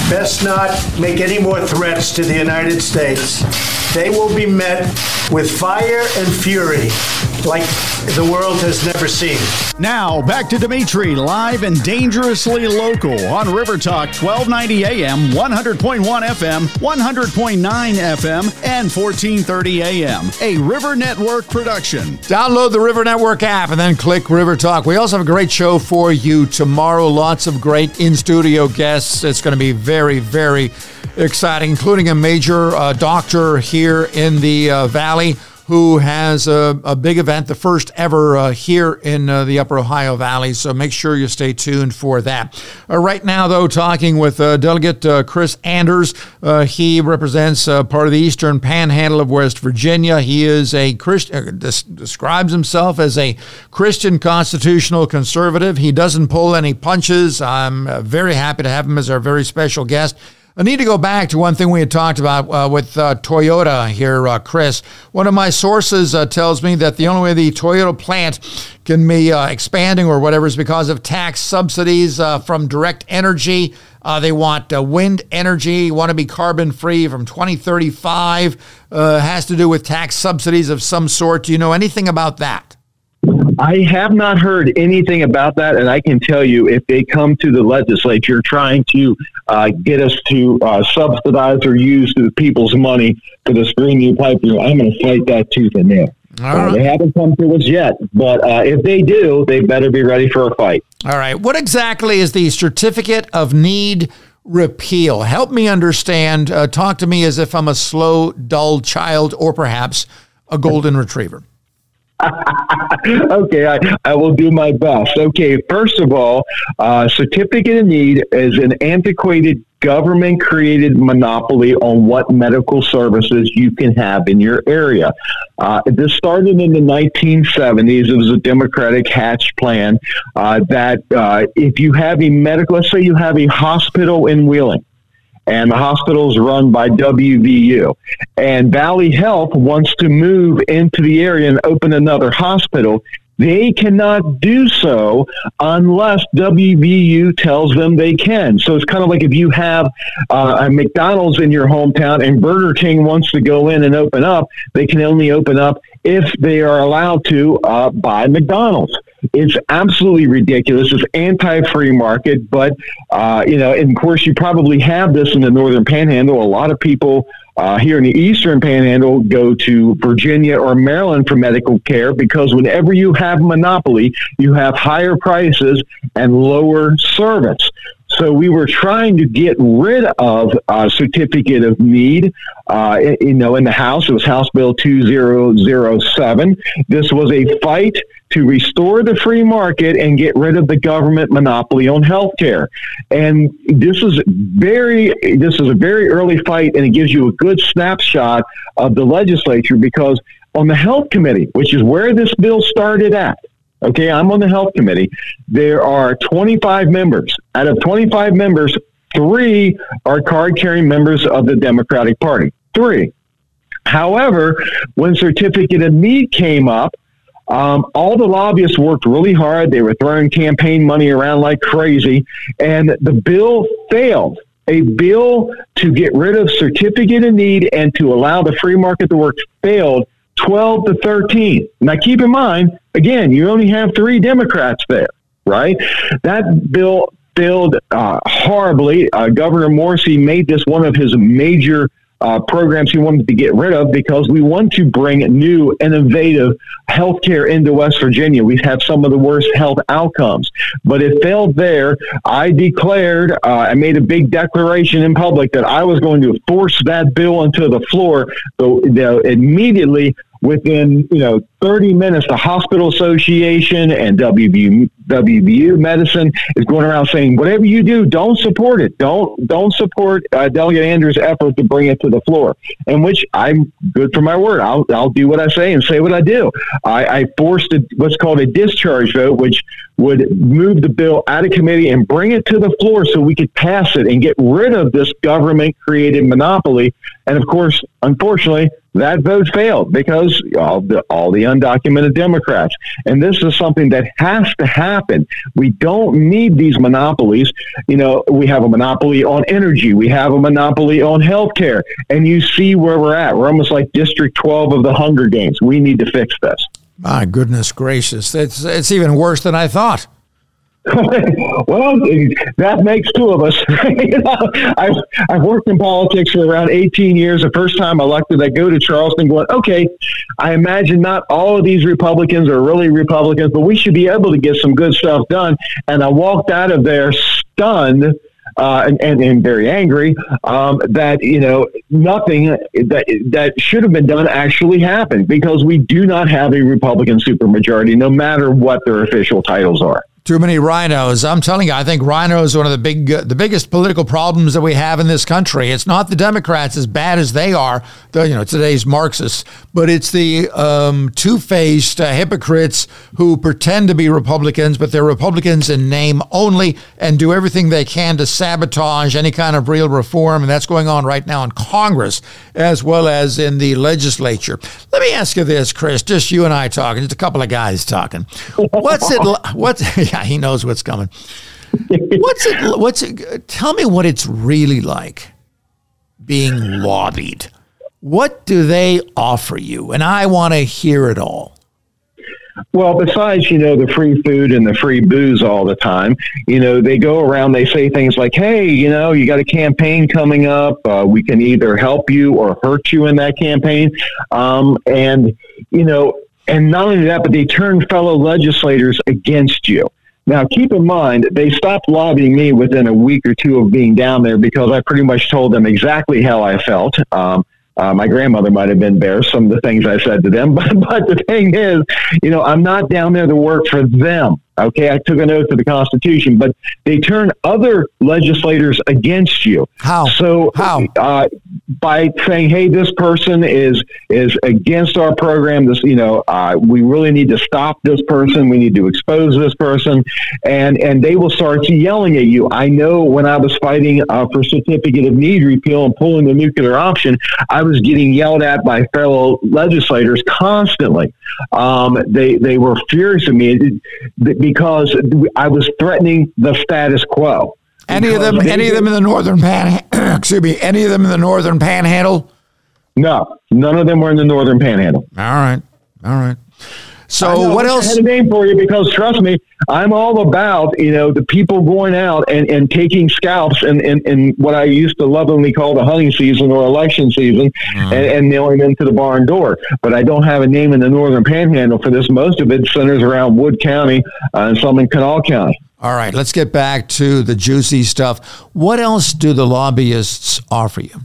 best not make any more threats to the United States. They will be met with fire and fury like the world has never seen. Now, back to Dimitri, live and dangerously local on River Talk, 1290 AM, 100.1 FM, 100.9 FM, and 1430 AM. A River Network production. Download the River Network app and then click River Talk. We also have a great show for you tomorrow. Lots of great in-studio guests. It's going to be very, very exciting, including a major doctor here in the Valley who has a big event, the first ever here in the Upper Ohio Valley. So make sure you stay tuned for that. Right now, though, talking with Delegate Chris Anders. He represents part of the Eastern Panhandle of West Virginia. He is a Christian, describes himself as a Christian constitutional conservative. He doesn't pull any punches. I'm very happy to have him as our very special guest. I need to go back to one thing we had talked about with Toyota here, Chris. One of my sources tells me that the only way the Toyota plant can be expanding or whatever is because of tax subsidies from direct energy. They want wind energy, want to be carbon-free from 2035. Has to do with tax subsidies of some sort. Do you know anything about that? I have not heard anything about that, and I can tell you if they come to the legislature trying to get us to subsidize or use the people's money for this Green New Pipeline, I'm going to fight that tooth and nail. They haven't come to us yet, but if they do, they better be ready for a fight. All right. What exactly is the Certificate of Need repeal? Help me understand. Talk to me as if I'm a slow, dull child or perhaps a golden retriever. Okay, I will do my best. Okay, first of all, Certificate of Need is an antiquated government-created monopoly on what medical services you can have in your area. This started in the 1970s. It was a Democratic hatch plan that if you have a medical, let's say you have a hospital in Wheeling, and the hospital is run by WVU. And Valley Health wants to move into the area and open another hospital. They cannot do so unless WVU tells them they can. So it's kind of like if you have a McDonald's in your hometown and Burger King wants to go in and open up, they can only open up if they are allowed to buy McDonald's. It's absolutely ridiculous. It's anti-free market, but, and of course you probably have this in the Northern Panhandle. A lot of people here in the Eastern Panhandle go to Virginia or Maryland for medical care because whenever you have monopoly, you have higher prices and lower service. So we were trying to get rid of Certificate of Need, in the House. It was House Bill 2007. This was a fight to restore the free market and get rid of the government monopoly on healthcare. And this is a very early fight, and it gives you a good snapshot of the legislature because on the Health Committee, which is where this bill started at, okay, I'm on the Health Committee. There are 25 members. Out of 25 members, 3 are card-carrying members of the Democratic Party. 3. However, when Certificate of Need came up, all the lobbyists worked really hard. They were throwing campaign money around like crazy, and the bill failed. A bill to get rid of Certificate of Need and to allow the free market to work failed 12-13. Now, keep in mind, again, you only have 3 Democrats there, right? That bill failed horribly. Governor Morrissey made this one of his major programs he wanted to get rid of because we want to bring new, innovative healthcare into West Virginia. We have some of the worst health outcomes, but it failed there. I declared, I made a big declaration in public that I was going to force that bill onto the floor. So immediately, within 30 minutes, the Hospital Association and WVU Medicine is going around saying, whatever you do, don't support it. Don't support Delegate Anders' effort to bring it to the floor. In which I'm good for my word. I'll do what I say and say what I do. I forced what's called a discharge vote, which would move the bill out of committee and bring it to the floor so we could pass it and get rid of this government-created monopoly. And of course, unfortunately, that vote failed because all the undocumented Democrats. And this is something that has to happen happen. We don't need these monopolies. You know, we have a monopoly on energy. We have a monopoly on healthcare. And you see where we're at. We're almost like District 12 of the Hunger Games. We need to fix this. My goodness gracious. It's even worse than I thought. Well, that makes two of us. You know, I've worked in politics for around 18 years. The first time elected, I go to Charleston going, okay, I imagine not all of these Republicans are really Republicans, but we should be able to get some good stuff done. And I walked out of there stunned and very angry that, you know, nothing that should have been done actually happened, because we do not have a Republican supermajority, no matter what their official titles are. Too many rhinos. I'm telling you, I think rhinos are one of the biggest political problems that we have in this country. It's not the Democrats, as bad as they are, today's Marxists, but it's the two-faced hypocrites who pretend to be Republicans, but they're Republicans in name only and do everything they can to sabotage any kind of real reform. And that's going on right now in Congress as well as in the legislature. Let me ask you this, Chris, just you and I talking, just a couple of guys talking. Yeah, he knows what's coming. Tell me what it's really like being lobbied. What do they offer you? And I want to hear it all. Well, besides, you know, the free food and the free booze all the time, you know, they go around, they say things like, hey, you know, you got a campaign coming up. We can either help you or hurt you in that campaign. And, you know, and not only that, but they turn fellow legislators against you. Now, keep in mind, they stopped lobbying me within a week or two of being down there, because I pretty much told them exactly how I felt. My grandmother might have been there, some of the things I said to them. But the thing is, you know, I'm not down there to work for them. Okay, I took an oath to the Constitution, but they turn other legislators against you. How? So how? By saying, "Hey, this person is against our program. This, you know, we really need to stop this person. We need to expose this person," and they will start yelling at you. I know when I was fighting for certificate of need repeal and pulling the nuclear option, I was getting yelled at by fellow legislators constantly. They were furious at me because I was threatening the status quo. Any of them in the northern excuse me, any of them in the northern panhandle? No, none of them were in the northern panhandle. All right. So what else? I had a name for you, because trust me, I'm all about, you know, the people going out and taking scalps and what I used to lovingly call the hunting season or election season, and nailing them to the barn door. But I don't have a name in the northern panhandle for this. Most of it centers around Wood County and some in Kanawha County. All right, let's get back to the juicy stuff. What else do the lobbyists offer you?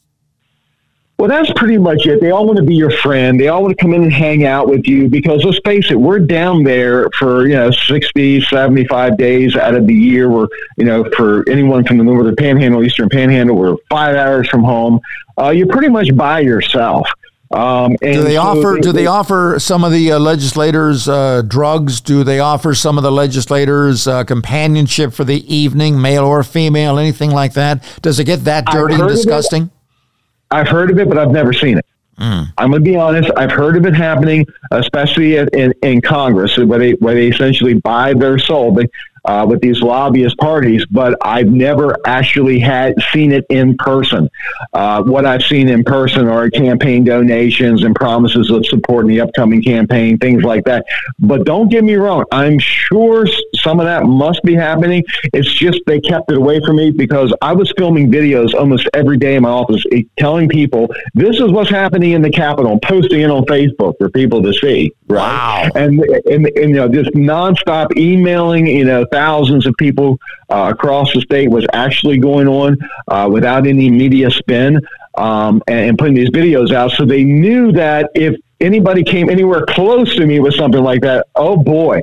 Well, that's pretty much it. They all want to be your friend. They all want to come in and hang out with you, because let's face it, we're down there for, 60, 75 days out of the year. We're, for anyone from the Northern Panhandle, Eastern Panhandle, we're 5 hours from home. You're pretty much by yourself. Do they offer some of the legislators drugs? Do they offer some of the legislators companionship for the evening, male or female, anything like that? Does it get that dirty and disgusting? I've heard of it, but I've never seen it. I'm going to be honest. I've heard of it happening, especially in Congress, where they essentially buy their soul with these lobbyist parties. But I've never actually seen it in person. What I've seen in person are campaign donations and promises of support in the upcoming campaign, things like that. But don't get me wrong. I'm sure some of that must be happening. It's just they kept it away from me, because I was filming videos almost every day in my office telling people this is what's happening in the Capitol, posting it on Facebook for people to see. Right? Wow. And just nonstop emailing, thousands of people across the state was actually going on without any media spin, and putting these videos out. So they knew that if anybody came anywhere close to me with something like that, oh boy,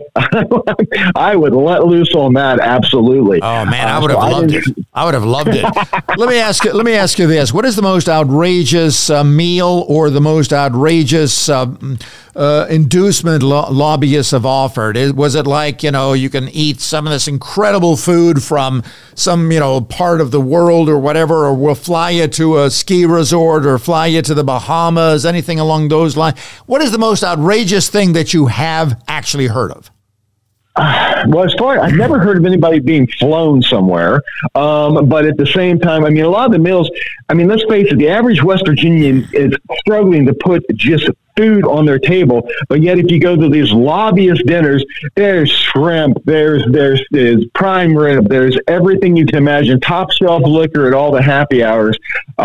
I would let loose on that. Absolutely. Oh man, I would have loved it. I would have loved it. Let me ask you this: what is the most outrageous meal or the most outrageous inducement lobbyists have offered? Was it like, you can eat some of this incredible food from some, part of the world or whatever, or we'll fly you to a ski resort or fly you to the Bahamas, anything along those lines? What is the most outrageous thing that you have actually heard of? Well, as far I've never heard of anybody being flown somewhere, but at the same time, I mean, a lot of the meals. I mean, let's face it, the average West Virginian is struggling to put just food on their table, but yet if you go to these lobbyist dinners, there's shrimp, there's prime rib, there's everything you can imagine, top shelf liquor at all the happy hours.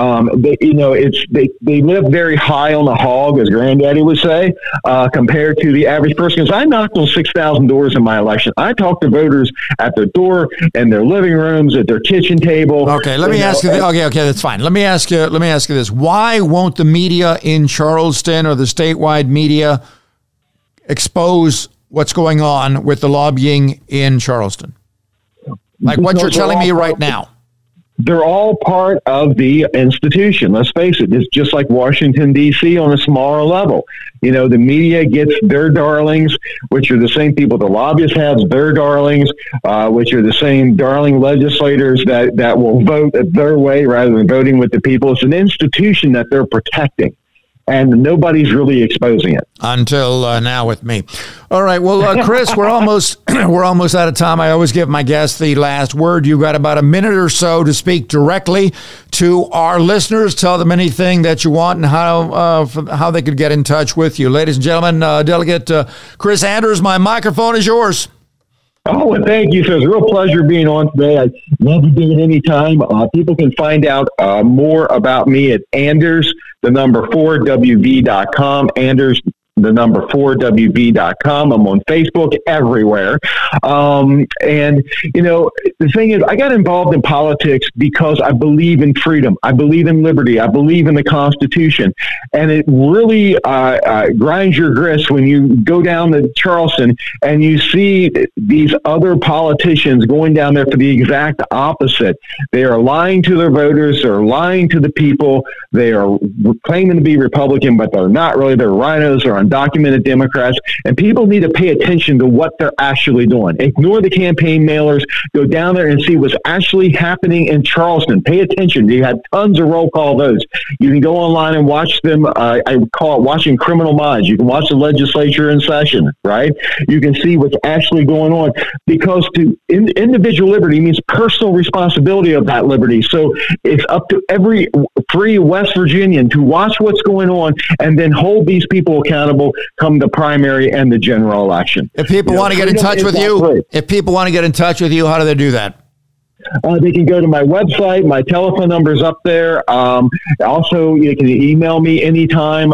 They live very high on the hog, as Granddaddy would say, compared to the average person. Because I knocked on 6,000 doors in my election. I talked to voters at their door, in their living rooms, at their kitchen table. Okay, let me ask you. Okay, that's fine. Let me ask you this: why won't the media in Charleston or the statewide media expose what's going on with the lobbying in Charleston? Like what you're telling me right now. They're all part of the institution. Let's face it. It's just like Washington, D.C. on a smaller level. You know, the media gets their darlings, which are the same people the lobbyists have, their darlings, which are the same darling legislators that will vote their way rather than voting with the people. It's an institution that they're protecting. And nobody's really exposing it until now with me. All right, well, Chris, we're almost out of time. I always give my guests the last word. You've got about a minute or so to speak directly to our listeners. Tell them anything that you want and how they could get in touch with you, ladies and gentlemen. Delegate Chris Anders, my microphone is yours. Oh, well, thank you, sir. It's a real pleasure being on today. I'd love to do it anytime. People can find out more about me at Anders, the number 4WV.com. Anders, the number 4WV.com. I'm on Facebook everywhere. And, you know, the thing is, I got involved in politics because I believe in freedom. I believe in liberty. I believe in the Constitution. And it really grinds your grist when you go down to Charleston and you see these other politicians going down there for the exact opposite. They are lying to their voters. They're lying to the people. They are claiming to be Republican, but they're not really. They're rhinos. They're undocumented Democrats. And people need to pay attention to what they're actually doing. Ignore the campaign mailers. Go down there and see what's actually happening in Charleston. Pay attention. You had tons of roll call votes. You can go online and watch them. I call it watching Criminal Minds. You can watch the legislature in session, right? You can see what's actually going on, because individual liberty means personal responsibility of that liberty. So it's up to every free West Virginian to watch what's going on and then hold these people accountable come the primary and the general election. If people want to get in touch with you, how do they do that? They can go to my website. My telephone number is up there. Also, you can email me anytime,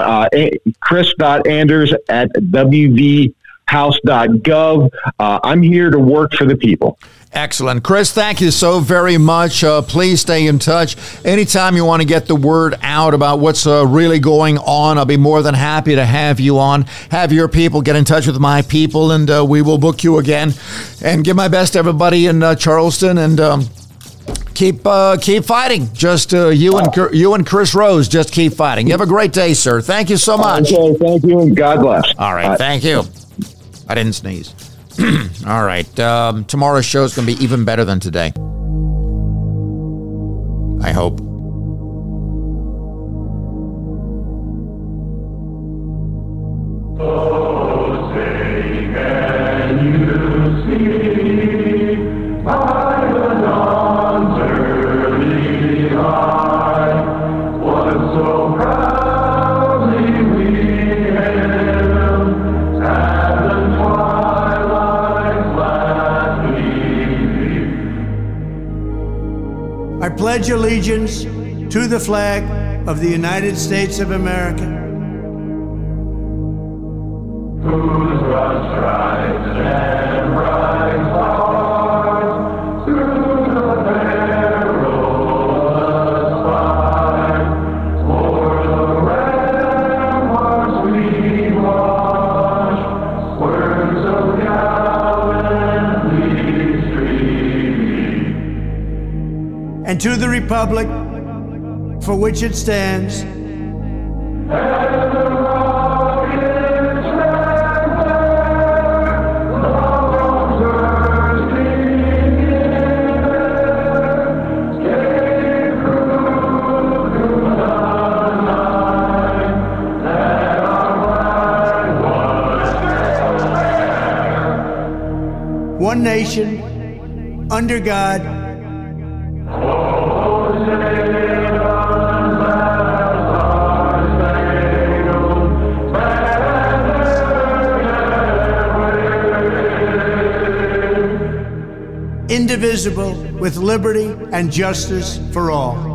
chris.anders@wvhouse.gov. I'm here to work for the people. Excellent. Chris, thank you so very much. Please stay in touch. Anytime you want to get the word out about what's really going on, I'll be more than happy to have you on. Have your people get in touch with my people, and we will book you again. And give my best to everybody in Charleston, and keep fighting. Just you and Chris Rose, just keep fighting. You have a great day, sir. Thank you so much. Okay, thank you, and God bless. All right, thank you. I didn't sneeze. All right. Tomorrow's show is going to be even better than today. I hope. Oh, say can you see by the dawn's early light what so proudly we hailed at the twilight's last gleaming. I pledge allegiance to the flag of the United States of America, whose broad stripes and bright stars through the perilous fight, o'er the ramparts we watch, words so gallantly streaming. and to the republic for which it stands, And the rocket's red glare, those bursting in air, gave proof to the night that our flag was there. one nation, under God. Indivisible, with liberty and justice for all.